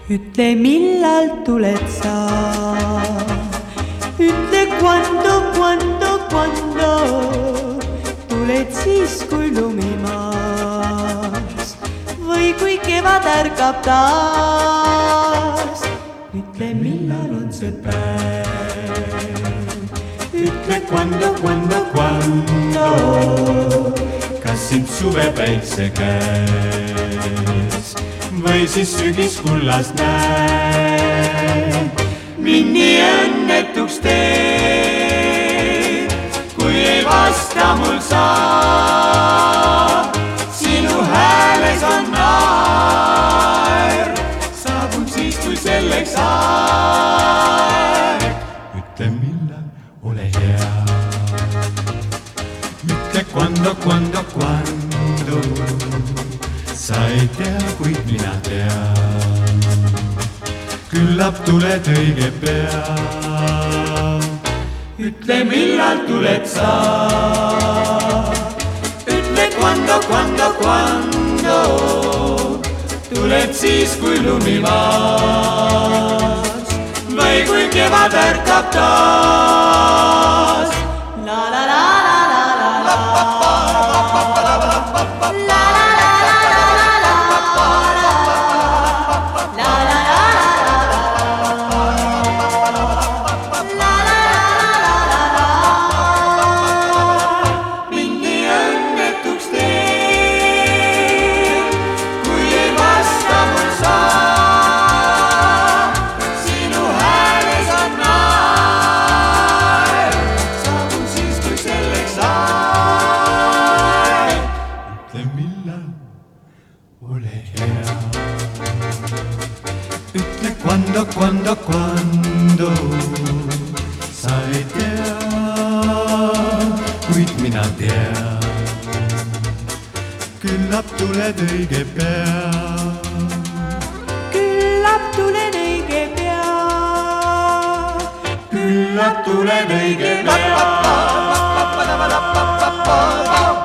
Ütle, millal tuled sa, ütle, quando tuled siis, kui lumi maas või kui kevad ärkab taas. Ütle, millal on see päev, ütle, quando kas sind suvepäikse käes või siis sügiskullas näed. Mind nii õnnetuks teed, kui ei vasta mul sa. Sinu hääles on naer, saabun siis, kui selleks aeg. Ütle, millal, ole hea. Ütle, quando sa ei tea, kuid mina tean. Küllap tuled õige pea. Ütle, millal tuled sa. Ütle, quando tuled siis, kui lumi maas või kui kevad ärkab taas. La la la la la la la. Ütle, quando sa ei tea, kuid mina tean. Küllap tuled õige pea. Küllap tulen õige pea. Küllap tuled õige pea.